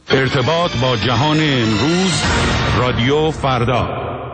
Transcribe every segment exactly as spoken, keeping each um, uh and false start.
ارتباط با جهان امروز، رادیو فردا.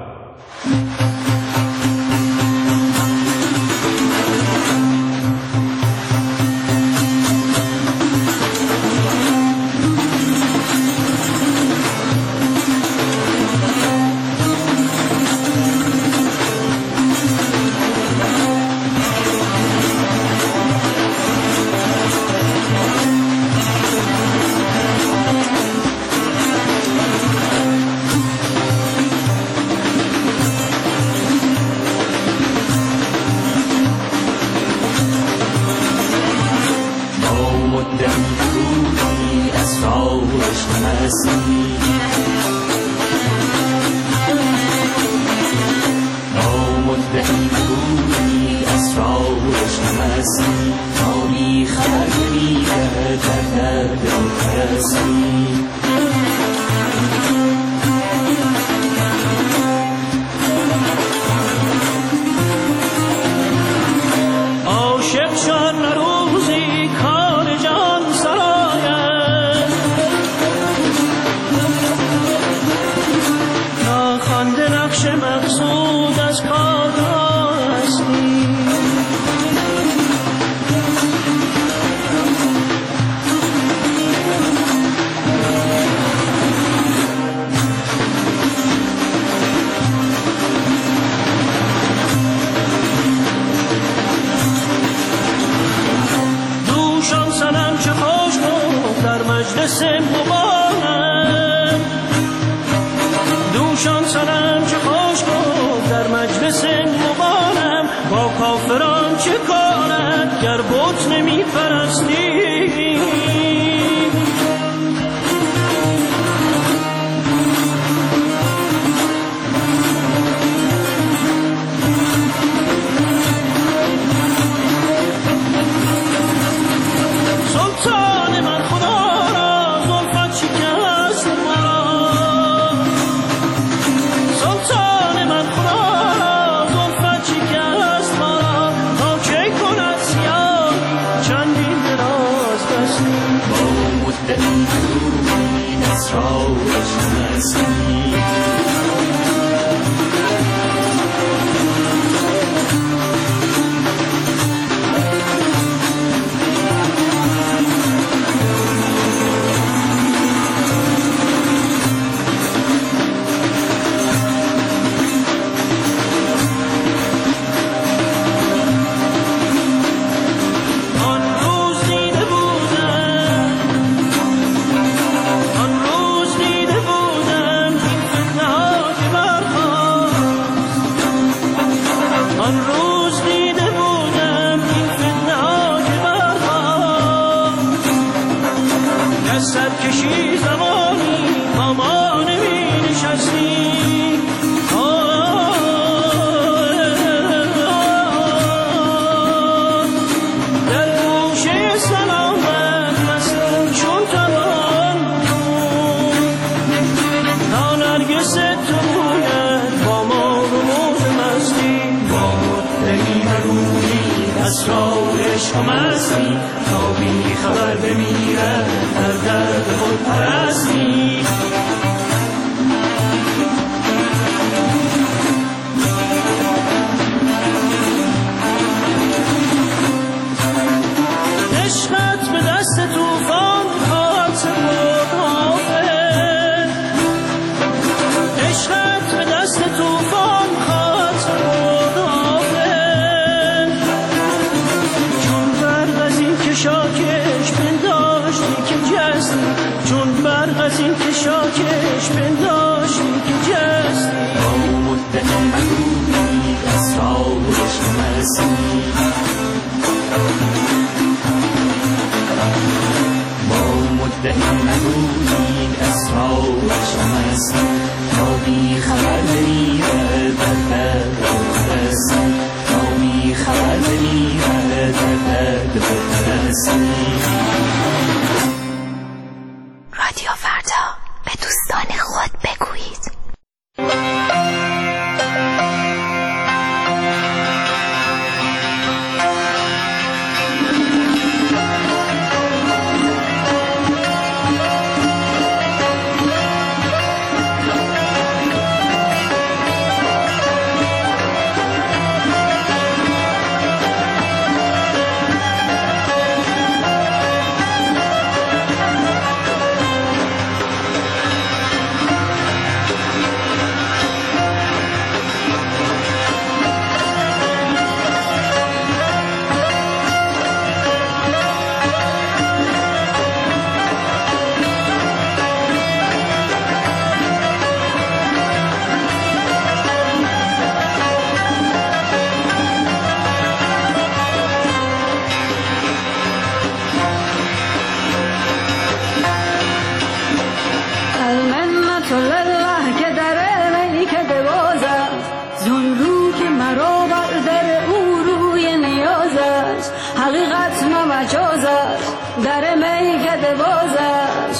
رادیو فردا، به دوستان خود بگویید.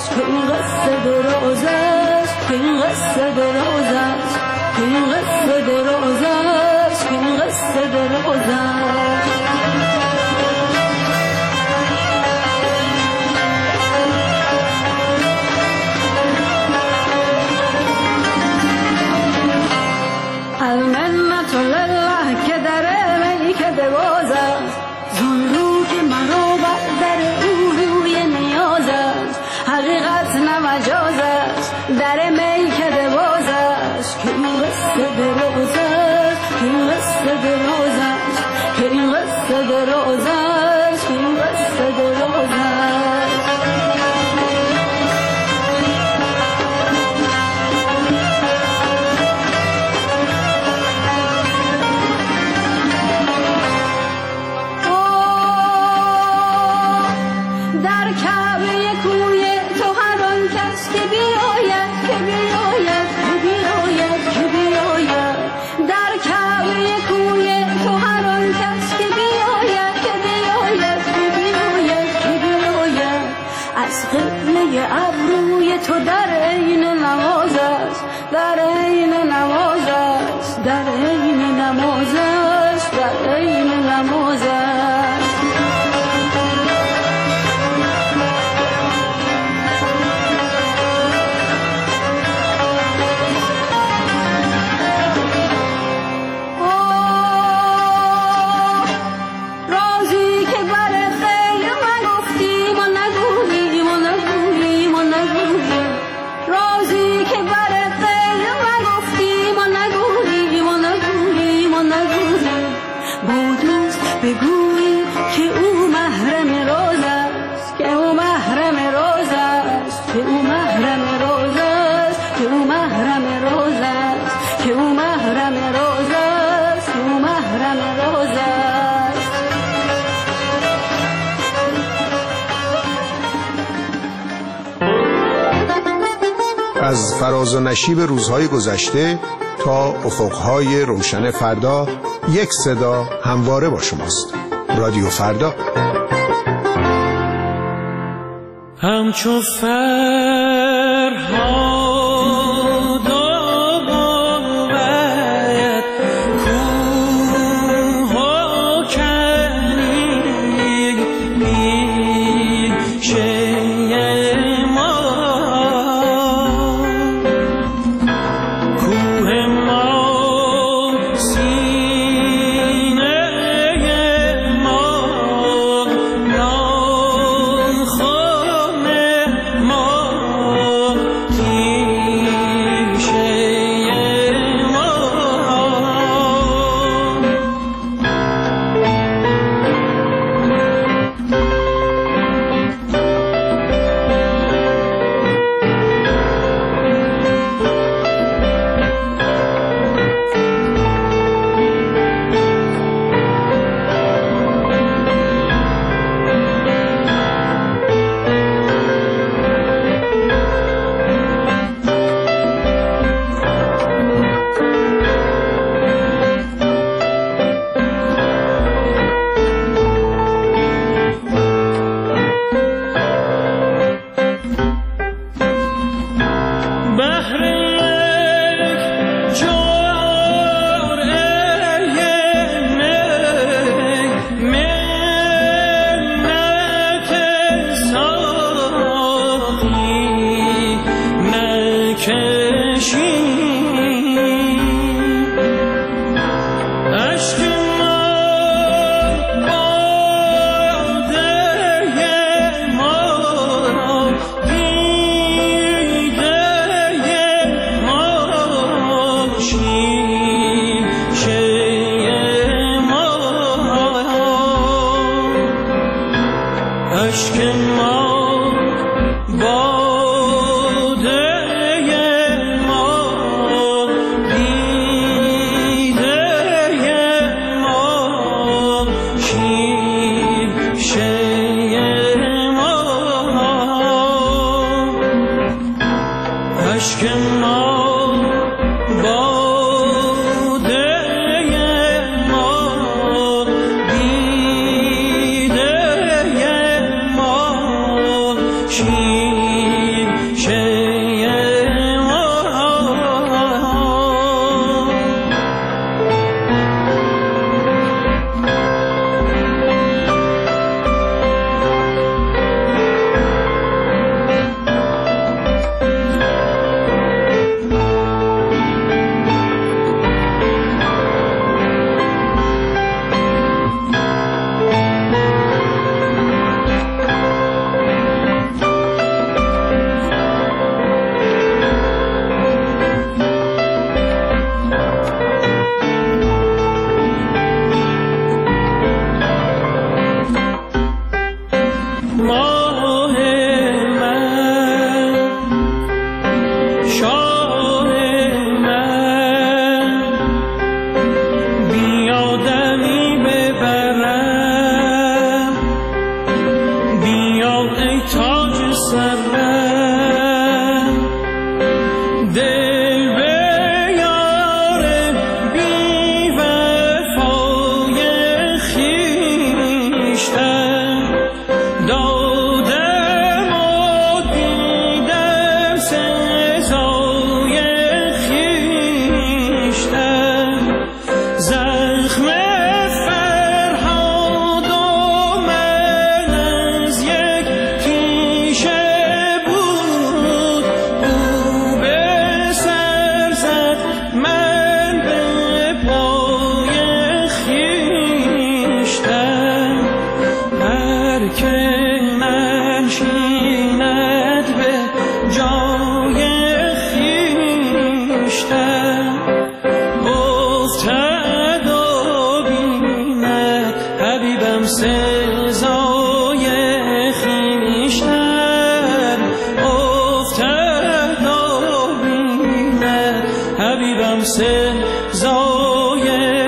که این قصه درازش، که این قصه درازش، که این قصه درازش، که این قصه درازش. المنت لله که در میکده باز است، زون رو که مرا بر در او روی نیاز است. حقیقت نه مجاز است، در میکده باز است. که این قصه دراز است، که این قصه دراز است، که این قصه دراز است، که این قصه دراز است. ابروی تو در عین نماز است، در عین نماز است، در عین نماز است، در عین نماز است. بگویی که او محرم راز است، که او محرم راز است، که او محرم راز است، که او محرم راز است، که او محرم راز است، که او محرم راز است. از فراز و نشیب روزهای گذشته تا افقهای روشن فردا، یک صدا همواره با شماست. رادیو فردا. همچو فرهاد آمد کوه و کنید پیش ما، کوه ما چی سزای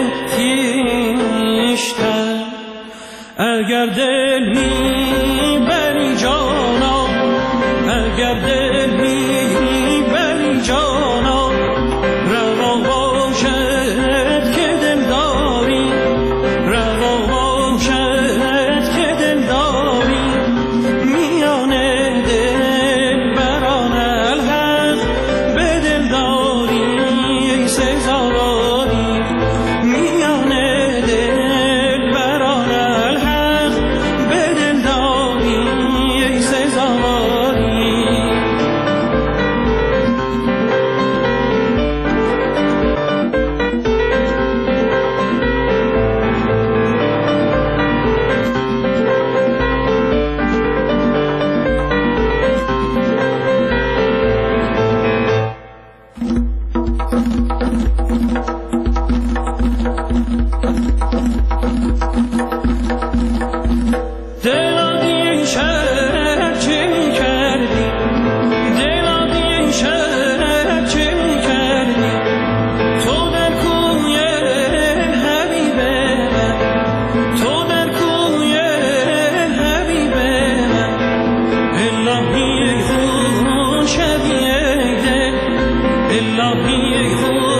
خویشتن. اگر دل میبری جانا، اگر دل میبری جانا، روا باشد که دل داری، روا باشد که دل داری. میان دل بران الحق به دل داری ای سزاواری. میان دل بران الحق به دل داری ای سزاواری. دلم این شب چه می‌کردی، دلم این شب چه می‌کردی، تو در کوی حبیب من، تو در کوی حبیب من. الهی خون شبیه دل، الهی خون